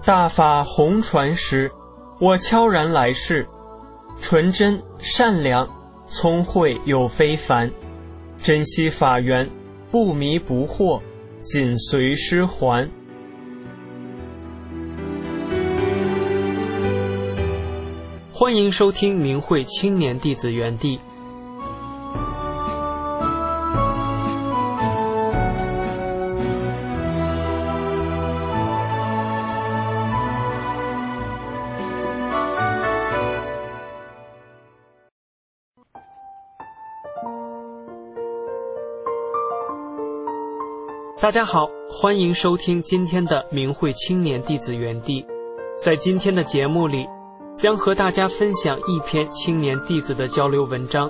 大法红传时，我悄然来世，纯真善良，聪慧又非凡，珍惜法缘，不迷不惑，紧随师还。欢迎收听明慧青年弟子园地。大家好，欢迎收听今天的明慧青年弟子园地。在今天的节目里，将和大家分享一篇青年弟子的交流文章。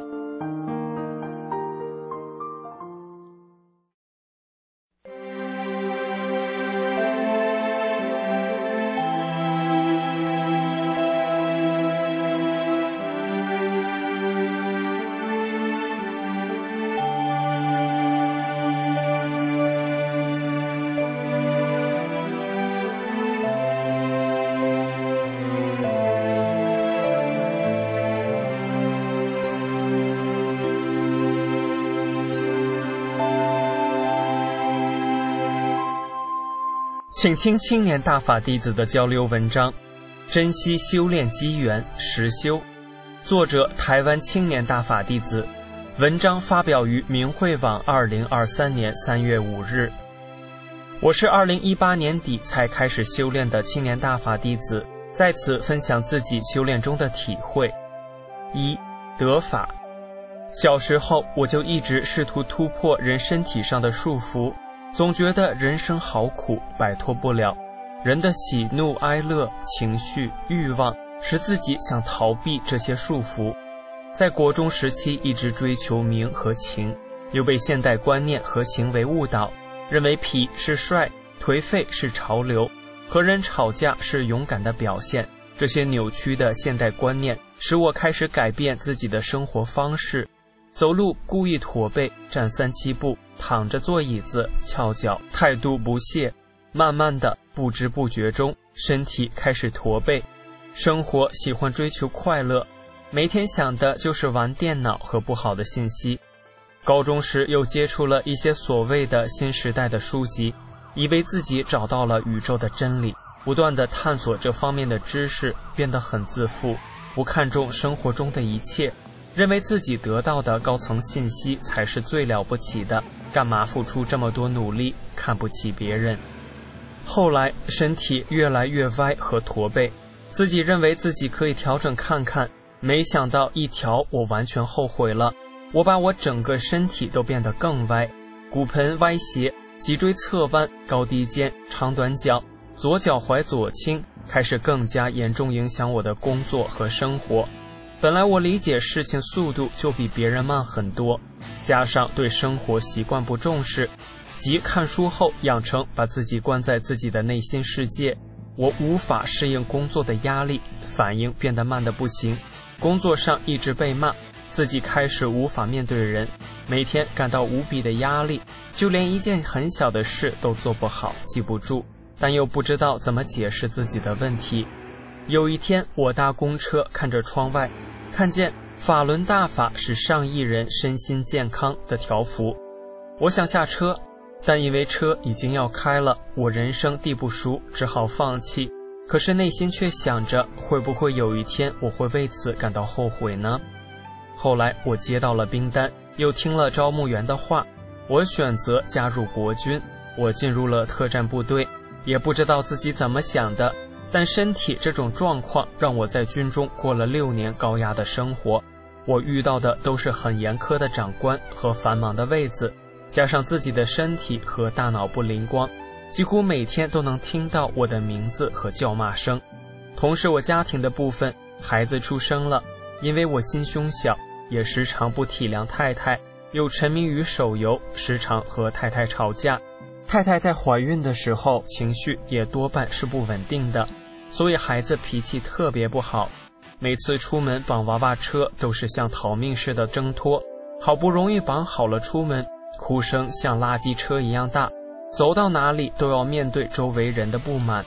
请听青年大法弟子的交流文章，珍惜修炼机缘，实修。作者台湾青年大法弟子，文章发表于明慧网2023年3月5日。我是2018年底才开始修炼的青年大法弟子，在此分享自己修炼中的体会。一、得法。小时候我就一直试图突破人身体上的束缚，总觉得人生好苦，摆脱不了人的喜怒哀乐、情绪、欲望，使自己想逃避这些束缚。在国中时期一直追求名和情，又被现代观念和行为误导，认为痞是帅，颓废是潮流，和人吵架是勇敢的表现。这些扭曲的现代观念使我开始改变自己的生活方式，走路故意驼背，站3、7步，躺着坐椅子，翘脚，态度不屑。慢慢的，不知不觉中，身体开始驼背。生活喜欢追求快乐，每天想的就是玩电脑和不好的信息。高中时又接触了一些所谓的新时代的书籍，以为自己找到了宇宙的真理，不断地探索这方面的知识，变得很自负，不看重生活中的一切，认为自己得到的高层信息才是最了不起的，干嘛付出这么多努力，看不起别人。后来身体越来越歪和驼背，自己认为自己可以调整看看，没想到一调我完全后悔了。我把我整个身体都变得更歪，骨盆歪斜，脊椎侧弯，高低肩，长短脚，左脚踝左倾，开始更加严重影响我的工作和生活。本来我理解事情速度就比别人慢很多，加上对生活习惯不重视，即看书后养成把自己关在自己的内心世界，我无法适应工作的压力，反应变得慢得不行，工作上一直被骂，自己开始无法面对人，每天感到无比的压力，就连一件很小的事都做不好，记不住，但又不知道怎么解释自己的问题。有一天我搭公车，看着窗外，看见法轮大法使上亿人身心健康的条幅，我想下车，但因为车已经要开了，我人生地不熟，只好放弃。可是内心却想着，会不会有一天我会为此感到后悔呢？后来我接到了兵单，又听了招募员的话，我选择加入国军。我进入了特战部队，也不知道自己怎么想的，但身体这种状况让我在军中过了6年高压的生活。我遇到的都是很严苛的长官和繁忙的位子，加上自己的身体和大脑不灵光，几乎每天都能听到我的名字和叫骂声。同时我家庭的部分，孩子出生了，因为我心胸小，也时常不体谅太太，又沉迷于手游，时常和太太吵架。太太在怀孕的时候情绪也多半是不稳定的，所以孩子脾气特别不好，每次出门绑娃娃车都是像逃命似的挣脱，好不容易绑好了出门，哭声像垃圾车一样大，走到哪里都要面对周围人的不满。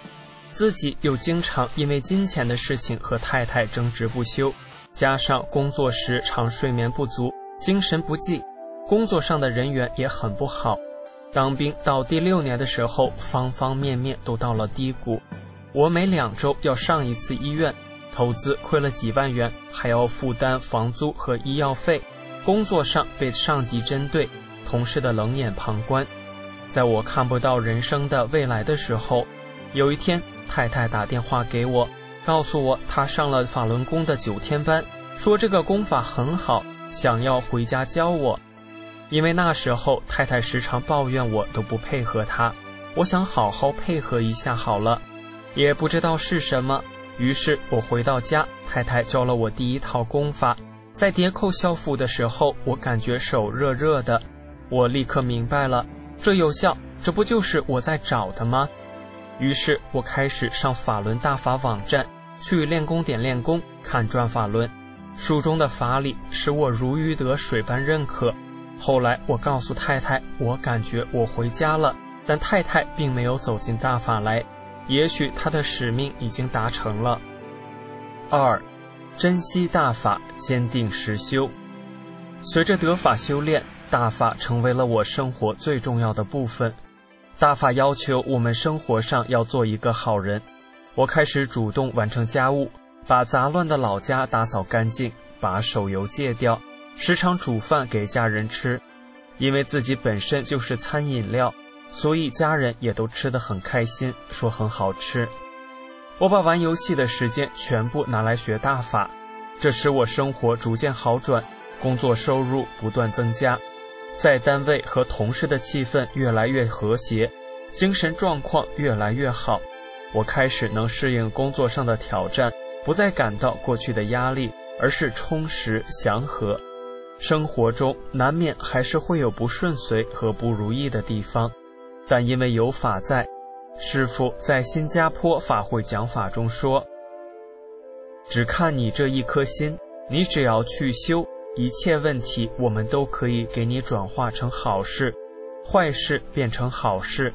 自己又经常因为金钱的事情和太太争执不休，加上工作时常睡眠不足，精神不济，工作上的人缘也很不好。当兵到第6年的时候，方方面面都到了低谷。我每2周要上一次医院，投资亏了几万元，还要负担房租和医药费。工作上被上级针对，同事的冷眼旁观。在我看不到人生的未来的时候，有一天太太打电话给我，告诉我她上了法轮功的9天班，说这个功法很好，想要回家教我。因为那时候太太时常抱怨我都不配合她，我想好好配合一下好了，也不知道是什么。于是我回到家，太太教了我第1套功法。在叠扣校服的时候，我感觉手热热的，我立刻明白了，这有效，这不就是我在找的吗？于是我开始上法轮大法网站，去练功点练功，看转法轮。书中的法理使我如鱼得水般认可。后来我告诉太太，我感觉我回家了，但太太并没有走进大法来，也许她的使命已经达成了。2. 珍惜大法，坚定实修。随着得法修炼，大法成为了我生活最重要的部分。大法要求我们生活上要做一个好人。我开始主动完成家务，把杂乱的老家打扫干净，把手游戒掉，时常煮饭给家人吃。因为自己本身就是餐饮料，所以家人也都吃得很开心，说很好吃。我把玩游戏的时间全部拿来学大法，这使我生活逐渐好转，工作收入不断增加，在单位和同事的气氛越来越和谐，精神状况越来越好。我开始能适应工作上的挑战，不再感到过去的压力，而是充实祥和。生活中难免还是会有不顺遂和不如意的地方，但因为有法在，师父在新加坡法会讲法中说，只看你这一颗心，你只要去修，一切问题我们都可以给你转化成好事，坏事变成好事。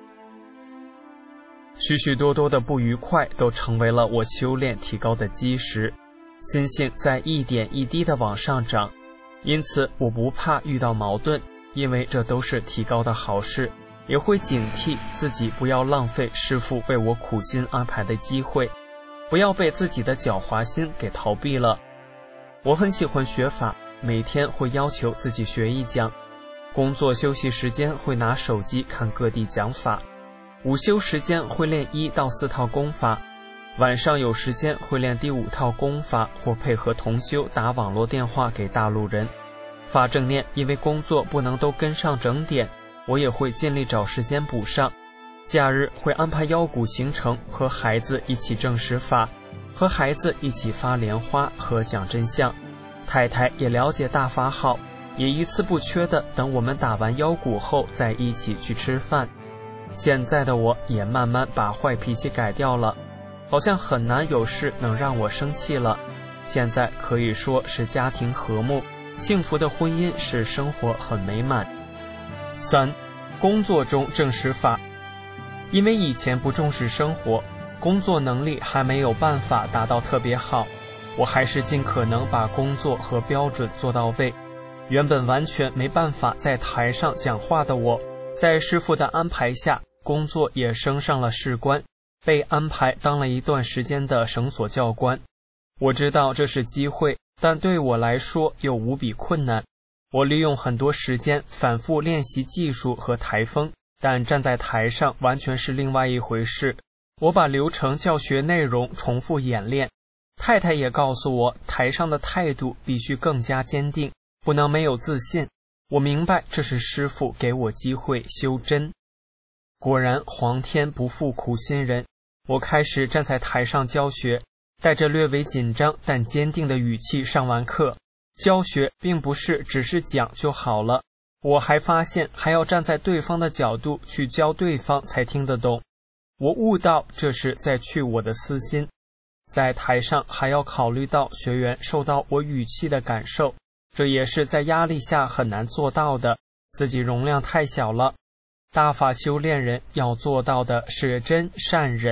许许多多的不愉快都成为了我修炼提高的基石，心性在一点一滴的往上涨，因此我不怕遇到矛盾，因为这都是提高的好事，也会警惕自己不要浪费师父为我苦心安排的机会，不要被自己的狡猾心给逃避了。我很喜欢学法，每天会要求自己学一讲，工作休息时间会拿手机看各地讲法，午休时间会练1到4套功法，晚上有时间会练第5套功法，或配合同修打网络电话给大陆人。法正念因为工作不能都跟上整点，我也会尽力找时间补上。假日会安排腰鼓行程，和孩子一起证实法，和孩子一起发莲花和讲真相。太太也了解大法好，也一次不缺的等我们打完腰鼓后再一起去吃饭。现在的我也慢慢把坏脾气改掉了，好像很难有事能让我生气了。现在可以说是家庭和睦，幸福的婚姻使生活很美满。3. 工作中证实法。因为以前不重视生活，工作能力还没有办法达到特别好，我还是尽可能把工作和标准做到位。原本完全没办法在台上讲话的我，在师父的安排下，工作也升上了士官，被安排当了一段时间的绳索教官。我知道这是机会，但对我来说又无比困难。我利用很多时间反复练习技术和台风，但站在台上完全是另外一回事。我把流程教学内容重复演练。太太也告诉我，台上的态度必须更加坚定，不能没有自信。我明白这是师父给我机会修真。果然皇天不负苦心人，我开始站在台上教学，带着略微紧张但坚定的语气上完课。教学并不是只是讲就好了，我还发现还要站在对方的角度去教对方才听得懂。我悟到这是在去我的私心。在台上还要考虑到学员受到我语气的感受，这也是在压力下很难做到的，自己容量太小了。大法修炼人要做到的是真善忍，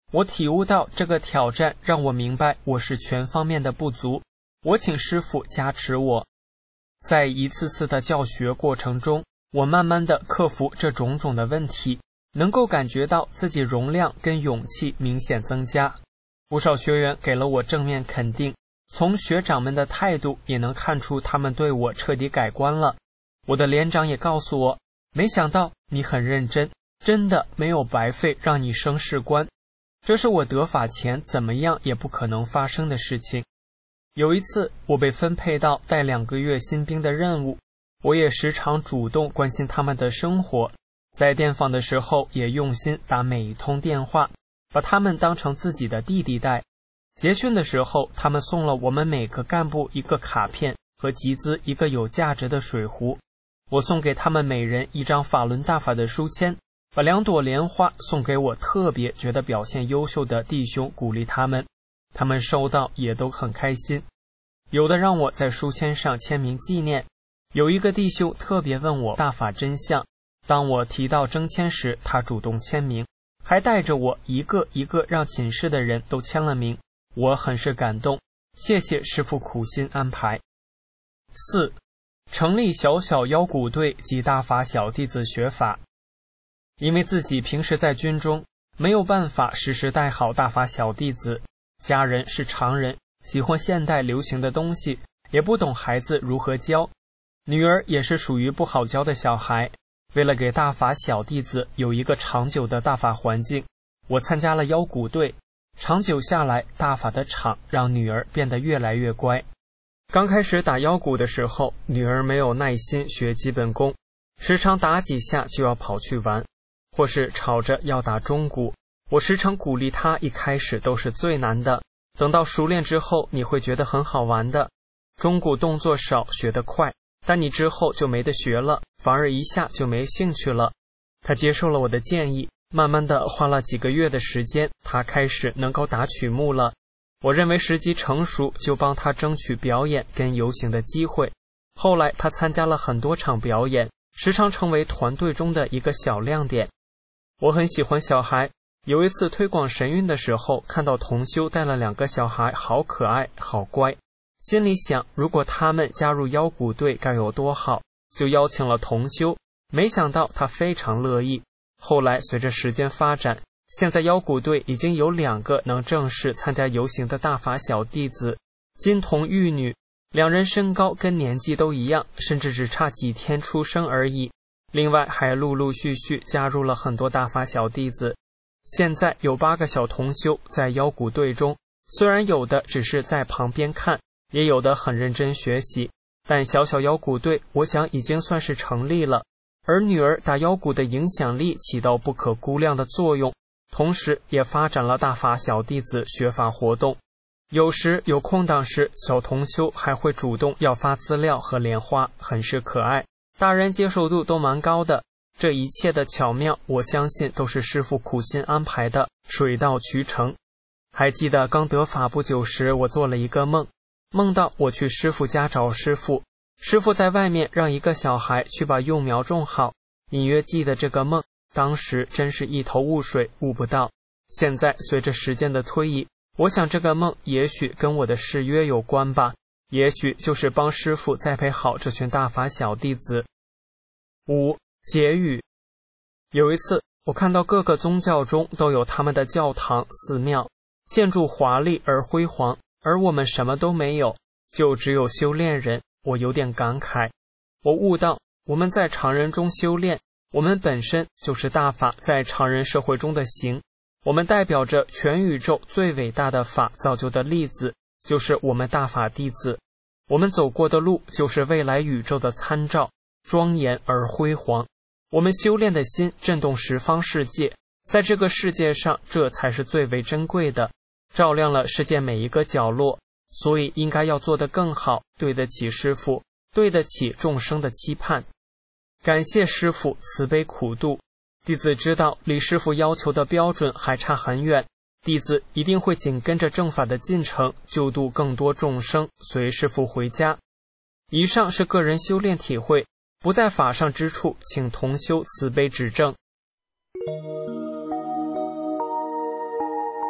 我体悟到这个挑战让我明白我是全方面的不足，我请师父加持我。在一次次的教学过程中，我慢慢地克服这种种的问题，能够感觉到自己容量跟勇气明显增加。不少学员给了我正面肯定，从学长们的态度也能看出他们对我彻底改观了。我的连长也告诉我，没想到你很认真，真的没有白费让你升士官，这是我得法前怎么样也不可能发生的事情。有一次我被分配到带2个月新兵的任务，我也时常主动关心他们的生活，在电访的时候也用心打每一通电话，把他们当成自己的弟弟带。结训的时候，他们送了我们每个干部一个卡片和集资一个有价值的水壶，我送给他们每人一张法轮大法的书签，把2朵莲花送给我特别觉得表现优秀的弟兄，鼓励他们收到也都很开心，有的让我在书签上签名纪念。有一个弟兄特别问我大法真相，当我提到征签时，他主动签名，还带着我一个一个让寝室的人都签了名，我很是感动，谢谢师父苦心安排。4. 成立小小腰鼓队及大法小弟子学法。因为自己平时在军中没有办法时时带好大法小弟子，家人是常人，喜欢现代流行的东西，也不懂孩子如何教。女儿也是属于不好教的小孩，为了给大法小弟子有一个长久的大法环境，我参加了腰鼓队。长久下来，大法的场让女儿变得越来越乖。刚开始打腰鼓的时候，女儿没有耐心学基本功，时常打几下就要跑去玩，或是吵着要打中鼓。我时常鼓励她，一开始都是最难的，等到熟练之后你会觉得很好玩的。中鼓动作少，学得快，但你之后就没得学了，反而一下就没兴趣了。她接受了我的建议，慢慢的花了几个月的时间，她开始能够打曲目了。我认为时机成熟，就帮她争取表演跟游行的机会。后来她参加了很多场表演，时常成为团队中的一个小亮点。我很喜欢小孩，有一次推广神韵的时候，看到同修带了2个小孩，好可爱好乖，心里想如果他们加入腰鼓队该有多好，就邀请了同修，没想到他非常乐意。后来随着时间发展，现在腰鼓队已经有2个能正式参加游行的大法小弟子，金童玉女，2人身高跟年纪都一样，甚至只差几天出生而已。另外还陆陆续续加入了很多大法小弟子，现在有8个小同修在腰鼓队中，虽然有的只是在旁边看，也有的很认真学习，但小小腰鼓队我想已经算是成立了。而女儿打腰鼓的影响力起到不可估量的作用，同时也发展了大法小弟子学法活动。有时有空档时，小同修还会主动要发资料和莲花，很是可爱，大人接受度都蛮高的。这一切的巧妙，我相信都是师父苦心安排的，水到渠成。还记得刚得法不久时，我做了一个梦，梦到我去师父家找师父，师父在外面让一个小孩去把幼苗种好，隐约记得这个梦，当时真是一头雾水，悟不到。现在随着时间的推移，我想这个梦也许跟我的誓约有关吧，也许就是帮师父栽培好这群大法小弟子。5. 结语。有一次我看到各个宗教中都有他们的教堂寺庙，建筑华丽而辉煌，而我们什么都没有，就只有修炼人，我有点感慨。我悟到我们在常人中修炼，我们本身就是大法在常人社会中的行，我们代表着全宇宙最伟大的法造就的例子，就是我们大法弟子。我们走过的路就是未来宇宙的参照，庄严而辉煌。我们修炼的心震动十方世界，在这个世界上，这才是最为珍贵的，照亮了世界每一个角落，所以应该要做得更好，对得起师父，对得起众生的期盼。感谢师父慈悲苦度，弟子知道离师父要求的标准还差很远，弟子一定会紧跟着正法的进程，救度更多众生，随师父回家。以上是个人修炼体会，不在法上之处，请同修慈悲指正。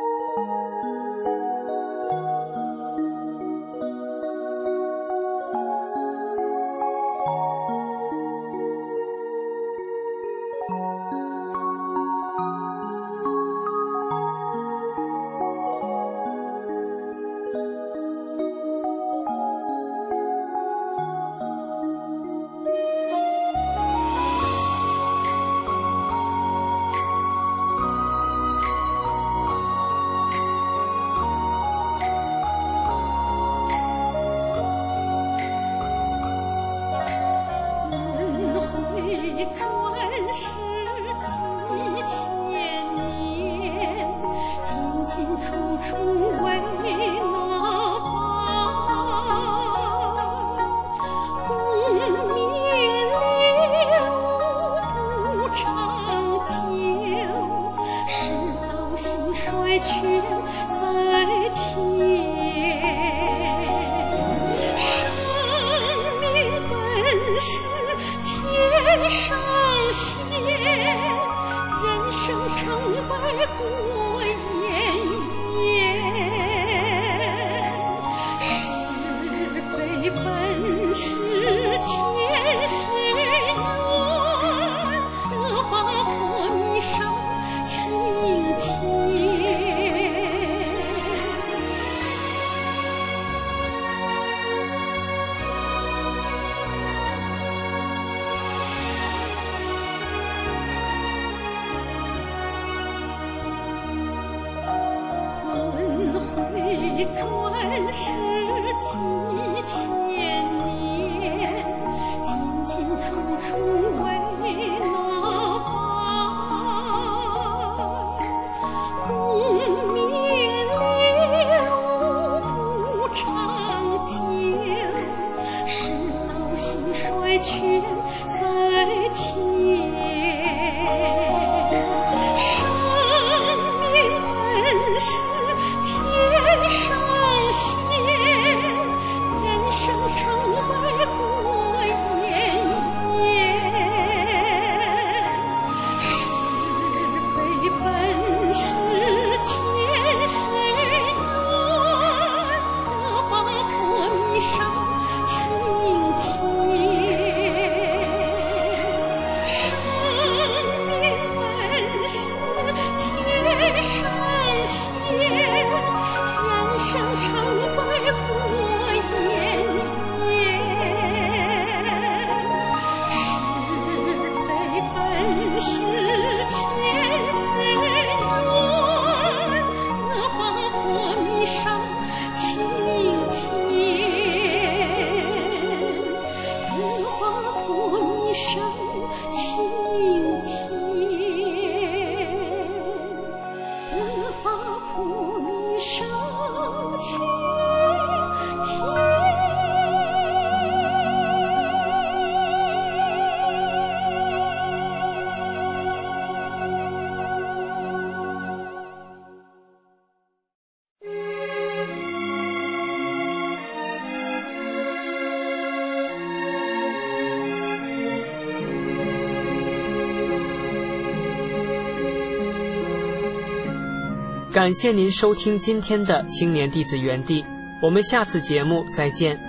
感谢您收听今天的青年弟子园地，我们下次节目再见。